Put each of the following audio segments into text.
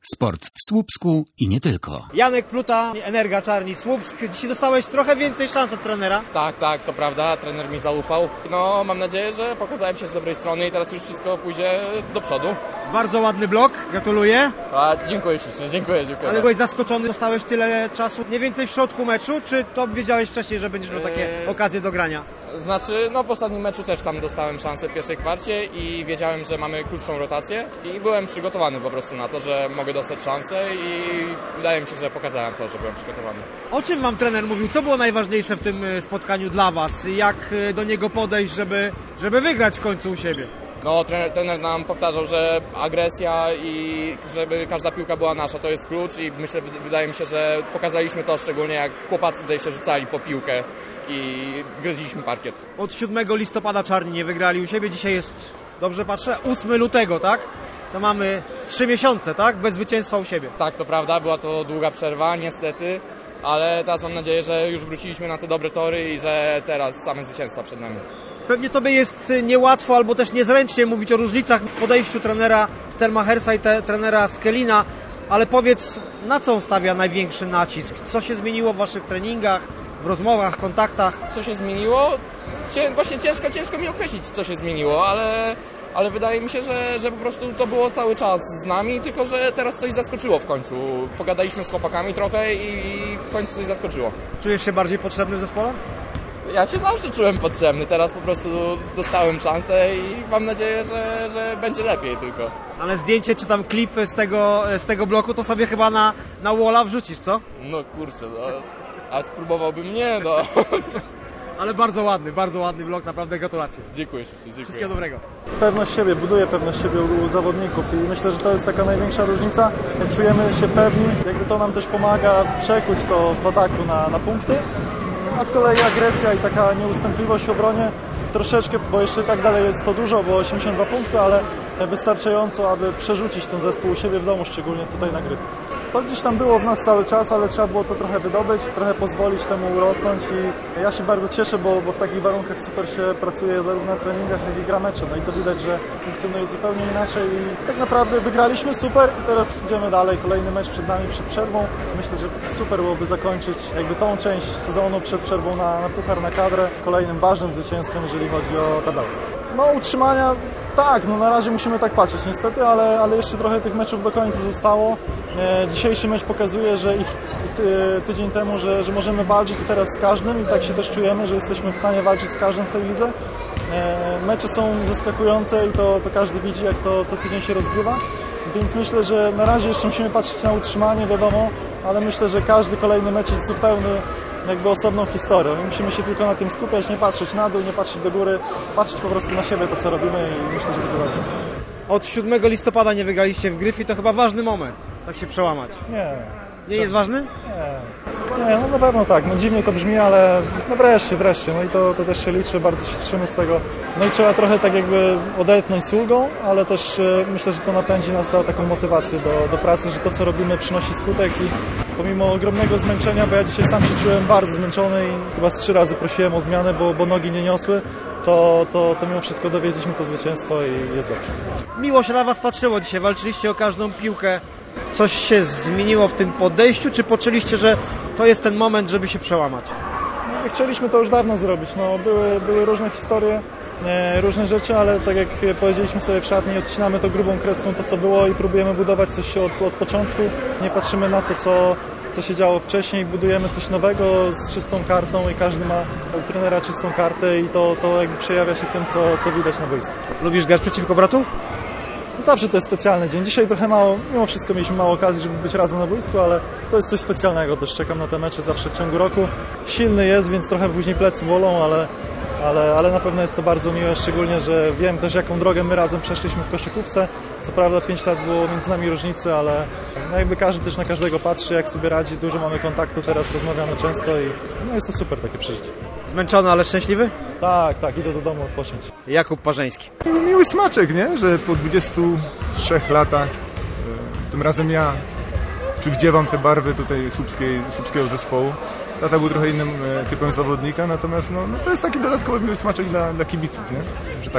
Sport w Słupsku i nie tylko. Janek Pluta, Energa Czarni Słupsk. Dzisiaj dostałeś trochę więcej szans od trenera. Tak, to prawda. Trener mi zaufał. No, mam nadzieję, że pokazałem się z dobrej strony i teraz już wszystko pójdzie do przodu. Bardzo ładny blok, gratuluję. Dziękuję ślicznie, dziękuję. Ale byłeś zaskoczony, dostałeś tyle czasu, mniej więcej w środku meczu, czy to wiedziałeś wcześniej, że będziesz miał takie okazje do grania? Znaczy, no w ostatnim meczu też tam dostałem szansę w pierwszej kwarcie i wiedziałem, że mamy krótszą rotację i byłem przygotowany po prostu na to, że mogę dostać szansę i wydaje mi się, że pokazałem to, że byłem przygotowany. O czym wam trener mówił? Co było najważniejsze w tym spotkaniu dla was? Jak do niego podejść, żeby wygrać w końcu u siebie? No, trener nam powtarzał, że agresja i żeby każda piłka była nasza, to jest klucz i wydaje mi się, że pokazaliśmy to szczególnie jak chłopacy tutaj się rzucali po piłkę i gryziliśmy parkiet. Od 7 listopada Czarni nie wygrali u siebie, dzisiaj jest, dobrze patrzę, 8 lutego, tak? To mamy 3 miesiące, tak? Bez zwycięstwa u siebie. Tak, to prawda, była to długa przerwa, niestety, ale teraz mam nadzieję, że już wróciliśmy na te dobre tory i że teraz same zwycięstwa przed nami. Pewnie tobie jest niełatwo albo też niezręcznie mówić o różnicach w podejściu trenera Stelmachersa i trenera Skelina, ale powiedz, na co on stawia największy nacisk? Co się zmieniło w waszych treningach, w rozmowach, kontaktach? Co się zmieniło? Właśnie ciężko mi określić, co się zmieniło, ale wydaje mi się, że po prostu to było cały czas z nami, tylko że teraz coś zaskoczyło w końcu. Pogadaliśmy z chłopakami trochę i w końcu coś zaskoczyło. Czujesz się bardziej potrzebny w zespole? Ja się zawsze czułem potrzebny, teraz po prostu dostałem szansę i mam nadzieję, że będzie lepiej tylko. Ale zdjęcie czy tam klip z tego bloku to sobie chyba na walla wrzucisz, co? No kurczę, no. A spróbowałbym nie, no. Ale bardzo ładny blok, naprawdę gratulacje. Dziękuję ślicznie. Wszystkiego dobrego. Pewność siebie, buduje pewność siebie u zawodników i myślę, że to jest taka największa różnica. Jak czujemy się pewni, jakby to nam też pomaga przekuć to w ataku na punkty. A z kolei agresja i taka nieustępliwość w obronie troszeczkę, bo jeszcze tak dalej jest to dużo, bo 82 punkty, ale wystarczająco, aby przerzucić ten zespół u siebie w domu, szczególnie tutaj na gry. To gdzieś tam było w nas cały czas, ale trzeba było to trochę wydobyć, trochę pozwolić temu urosnąć i ja się bardzo cieszę, bo w takich warunkach super się pracuje zarówno na treningach, jak i gra mecze. No i to widać, że funkcjonuje zupełnie inaczej i tak naprawdę wygraliśmy super i teraz idziemy dalej. Kolejny mecz przed nami, przed przerwą. Myślę, że super byłoby zakończyć jakby tą część sezonu przed przerwą na puchar, na kadrę. Kolejnym ważnym zwycięstwem, jeżeli chodzi o tabelę. No utrzymania, tak, no na razie musimy tak patrzeć niestety, ale jeszcze trochę tych meczów do końca zostało. Dzisiejszy mecz pokazuje, że i tydzień temu, że możemy walczyć teraz z każdym i tak się też czujemy, że jesteśmy w stanie walczyć z każdym w tej lidze. Mecze są zaskakujące i to każdy widzi, jak to co tydzień się rozgrywa. Więc myślę, że na razie jeszcze musimy patrzeć na utrzymanie, wiadomo, ale myślę, że każdy kolejny mecz jest zupełnie jakby osobną historią. Musimy się tylko na tym skupiać, nie patrzeć na dół, nie patrzeć do góry, patrzeć po prostu na siebie, to co robimy i myślę, że będzie dobrze. Od 7 listopada nie wygraliście w Gryfii, to chyba ważny moment, tak się przełamać. Nie jest ważny? Nie, no na pewno tak. No dziwnie to brzmi, ale no wreszcie. No i to też się liczy, bardzo się cieszymy z tego. No i trzeba trochę tak jakby odetchnąć z ulgą, ale też myślę, że to napędzi nas na taką motywację do pracy, że to co robimy przynosi skutek i pomimo ogromnego zmęczenia, bo ja dzisiaj sam się czułem bardzo zmęczony i chyba z 3 razy prosiłem o zmianę, bo nogi nie niosły, to mimo wszystko dowieźliśmy to zwycięstwo i jest dobrze. Miło się na was patrzyło dzisiaj, walczyliście o każdą piłkę. Coś się zmieniło w tym podejściu, czy poczuliście, że to jest ten moment, żeby się przełamać? No, chcieliśmy to już dawno zrobić. No, były różne historie, różne rzeczy, ale tak jak powiedzieliśmy sobie w szatni, odcinamy to grubą kreską to, co było i próbujemy budować coś od początku. Nie patrzymy na to, co się działo wcześniej, budujemy coś nowego z czystą kartą i każdy ma u trenera czystą kartę i to jakby przejawia się tym, co widać na boisku. Lubisz grać przeciwko bratu? Zawsze to jest specjalny dzień. Dzisiaj trochę mało, mimo wszystko mieliśmy mało okazji, żeby być razem na boisku, ale to jest coś specjalnego. Też czekam na te mecze zawsze w ciągu roku. Silny jest, więc trochę później plecy bolą, ale na pewno jest to bardzo miłe, szczególnie, że wiem też, jaką drogę my razem przeszliśmy w koszykówce. Co prawda 5 lat było między nami różnicy, ale no jakby każdy też na każdego patrzy, jak sobie radzi. Dużo mamy kontaktu, teraz rozmawiamy często i no jest to super takie przeżycie. Zmęczony, ale szczęśliwy? Tak, idę do domu odpocząć. Jakub Parzeński. Miły smaczek, nie? Że po 23 latach tym razem ja przywdziewam te barwy tutaj słupskiego zespołu. Tata był trochę innym typem zawodnika, natomiast no to jest taki dodatkowy miły smaczek dla kibiców, nie? Że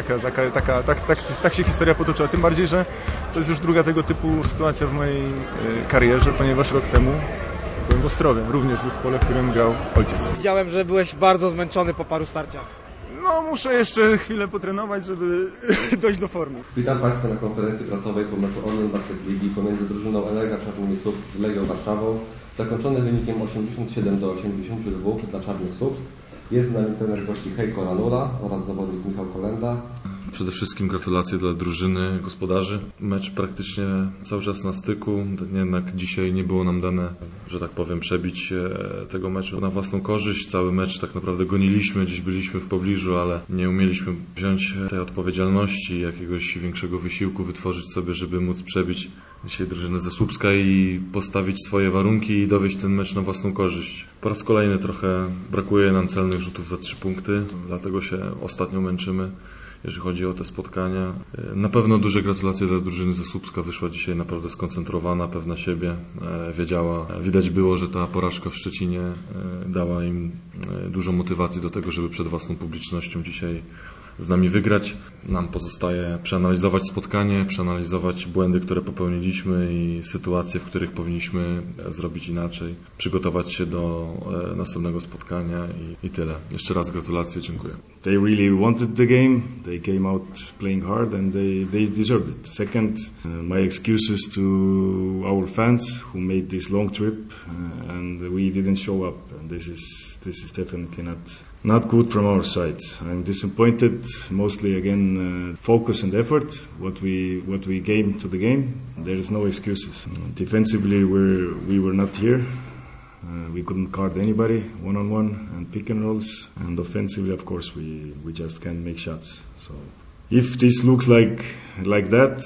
tak się historia potoczyła. Tym bardziej, że to jest już druga tego typu sytuacja w mojej karierze, ponieważ rok temu byłem w Ostrowie, również w zespole, w którym grał ojciec. Widziałem, że byłeś bardzo zmęczony po paru starciach. No, muszę jeszcze chwilę potrenować, żeby dojść do formy. Witam Państwa na konferencji prasowej po meczu Orlen Basket Ligi pomiędzy drużyną Energa Czarnych Słupsk z Legią Warszawą, zakończony wynikiem 87-82 dla Czarnych Słupsk. Jest z nami trener gości Heiko Ranula oraz zawodnik Michał Kolenda. Przede wszystkim gratulacje dla drużyny, gospodarzy. Mecz praktycznie cały czas na styku, jednak dzisiaj nie było nam dane, że tak powiem, przebić tego meczu na własną korzyść. Cały mecz tak naprawdę goniliśmy, gdzieś byliśmy w pobliżu, ale nie umieliśmy wziąć tej odpowiedzialności, jakiegoś większego wysiłku wytworzyć sobie, żeby móc przebić dzisiaj drużynę ze Słupska i postawić swoje warunki i dowieść ten mecz na własną korzyść. Po raz kolejny trochę brakuje nam celnych rzutów za 3 punkty, dlatego się ostatnio męczymy, jeżeli chodzi o te spotkania. Na pewno duże gratulacje dla drużyny ze Słupska. Wyszła dzisiaj naprawdę skoncentrowana, pewna siebie, wiedziała. Widać było, że ta porażka w Szczecinie dała im dużo motywacji do tego, żeby przed własną publicznością dzisiaj z nami wygrać. Nam pozostaje przeanalizować spotkanie, przeanalizować błędy, które popełniliśmy i sytuacje, w których powinniśmy zrobić inaczej, przygotować się do następnego spotkania i tyle. Jeszcze raz gratulacje, dziękuję. They really wanted the game. They came out playing hard and they deserved it. Second, my excuses to our fans who made this long trip and we didn't show up. And this is definitely not good from our side. I'm disappointed. Mostly again, focus and effort. What we came to the game. There is no excuses. Defensively, we were not here. We couldn't guard anybody one-on-one and pick and rolls. And offensively, of course, we just can't make shots. So if this looks like that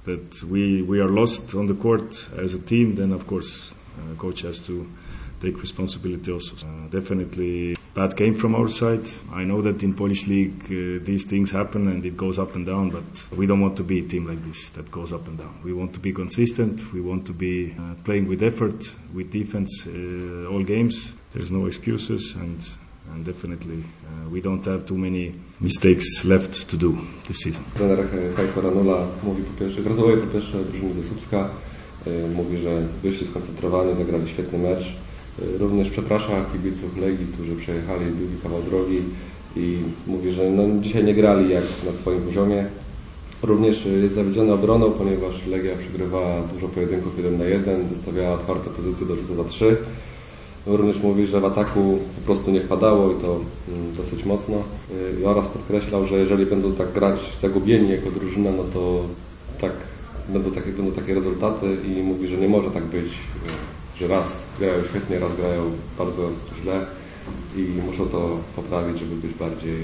we are lost on the court as a team, then of course, coach has to take responsibility also. Definitely bad game from our side. I know that in Polish League these things happen and it goes up and down, but we don't want to be a team like this that goes up and down. We want to be consistent. We want to be playing with effort, with defense all games. There's no excuses and definitely we don't have too many mistakes left to do this season. Trener Heiko Ranula mówi gratuluję po pierwsze drużynie ze Słupska. Mówi, że wyszli skoncentrowani, zagrali świetny mecz. Również przeprasza kibiców Legii, którzy przejechali długi kawał drogi i mówi, że dzisiaj nie grali jak na swoim poziomie. Również jest zawiedziony obroną, ponieważ Legia przegrywała dużo pojedynków 1-1, zostawiała otwarte pozycje do rzutu za 3. Również mówi, że w ataku po prostu nie wpadało i to dosyć mocno. Oraz podkreślał, że jeżeli będą tak grać zagubieni jako drużyna, no to tak będą takie rezultaty i mówi, że nie może tak być, że raz grają świetnie, raz grają bardzo źle i muszą to poprawić, żeby być bardziej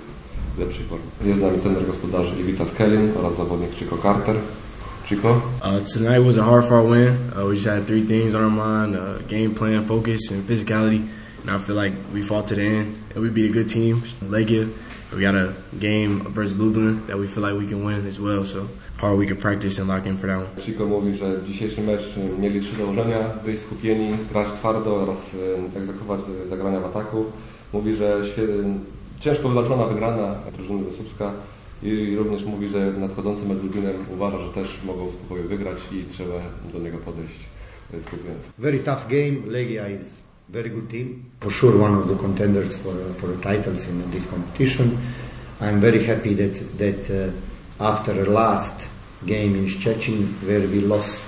w lepszej formie. Jest z nami trener gospodarzy Iwica Skelin oraz zawodnik Chico Carter. Chico? Tonight was a hard-fought win. We just had 3 things on our mind, game plan, focus, and physicality. And I feel like we fought to the end and we beat a good team, Legia. We got a game versus Lublin that we feel like we can win as well, so hard we can practice and lock in for that one. Chico mówi, że dzisiejszy mecz mieli 3 założenia, być skupieni, grać twardo oraz egzekwować zagrania w ataku. Mówi, że ciężko wywalczona wygrana drużyny ze Słupska i również mówi, że nadchodzący mecz z Lublinem uważa, że też mogą w spokoju wygrać i trzeba do niego podejść skupiając. Very tough game. Legia is very good team. For sure one of the contenders for the titles in this competition. I'm very happy that after the last game in Szczecin where we lost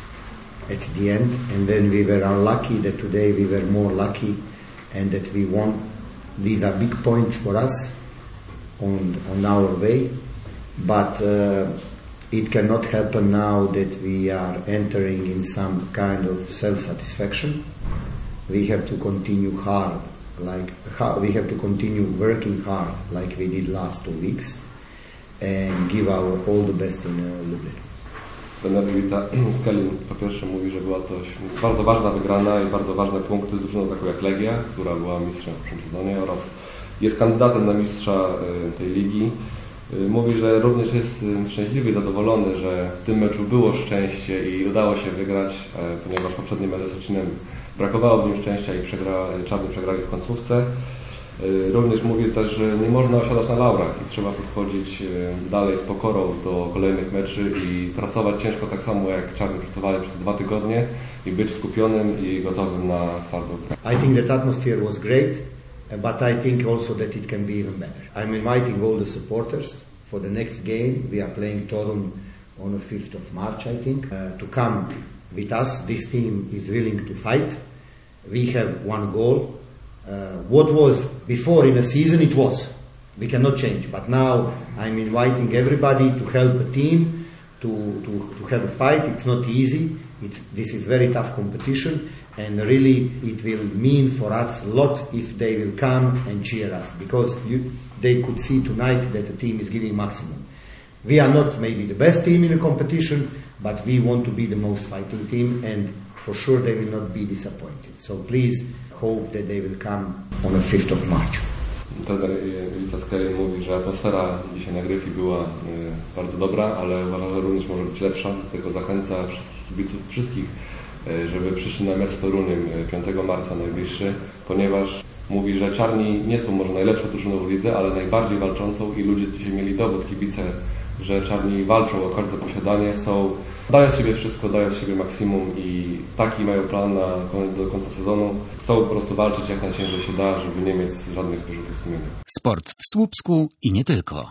at the end and then we were unlucky, that today we were more lucky and that we won. These are big points for us on our way, but it cannot happen now that we are entering in some kind of self-satisfaction. We have to continue hard, we have to continue working hard like we did last 2 weeks and give our all the best in Lublin. Trener Iwica Skelin po pierwsze mówi, że była to bardzo ważna wygrana i bardzo ważne punkty z drużyną taką jak Legia, która była mistrzem w tym sezonie oraz jest kandydatem na mistrza tej ligi. Mówi, że również jest szczęśliwy i zadowolony, że w tym meczu było szczęście i udało się wygrać, ponieważ poprzednim meczu z Szczecinem brakowało w nim szczęścia i czarni przegrali w końcówce. Również mówi też, że nie można osiadać na laurach i trzeba podchodzić dalej z pokorą do kolejnych meczy i pracować ciężko tak samo jak czarni pracowali przez 2 tygodnie i być skupionym i gotowym na twardą grę. I think that atmosphere was great, but I think also that it can be even better. I'm inviting all the supporters for the next game. We are playing Torun on the 5th of March, I think, to come with us. This team is willing to fight. We have one goal. What was before in a season, it was. We cannot change. But now I'm inviting everybody to help the team, to have a fight. It's not easy. This is very tough competition. And really it will mean for us a lot if they will come and cheer us. Because they could see tonight that the team is giving maximum. We are not maybe the best team in the competition, but we want to be the most fighting team. And for sure they will not be disappointed. So please hope that they will come on the 5th of March. Trener Ivica Skelin mówi, że atmosfera dzisiaj na Gryfii była bardzo dobra, ale uważa, że również może być lepsza. Dlatego zachęca wszystkich kibiców, żeby przyszli na mecz z Toruniem 5 marca najbliższy, ponieważ mówi, że czarni nie są może najlepszą drużyną w lidze, ale najbardziej walczącą i ludzie dzisiaj mieli dowód, kibice, że czarni walczą o każde posiadanie, dają z siebie wszystko, dają z siebie maksimum i taki mają plan do końca sezonu. Chcą po prostu walczyć jak najciężej się da, żeby nie mieć żadnych wyrzutów sumienia. Sport w Słupsku i nie tylko.